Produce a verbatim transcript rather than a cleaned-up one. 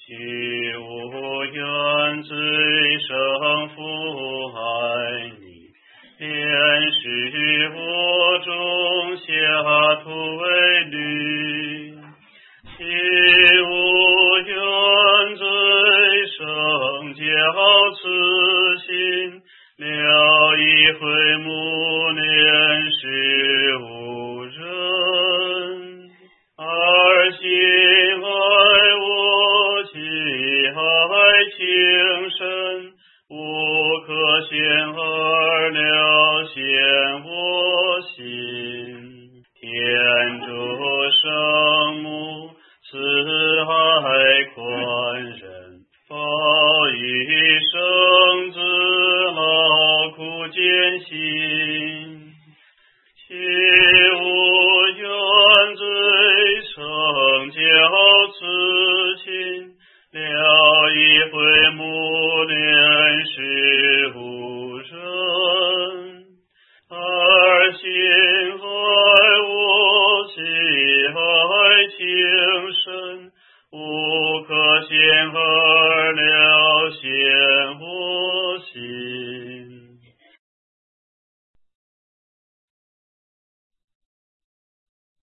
去无怨罪生父爱你，连使我种下土为绿。去无怨罪生教慈心，了一回母连使无人。而心爱我，其爱情深，无可限而了显我心。天主圣母，慈爱宽仁，报以圣子劳苦艰辛。其无怨罪生教慈亲，了一回母连使无人。而心爱我，其爱情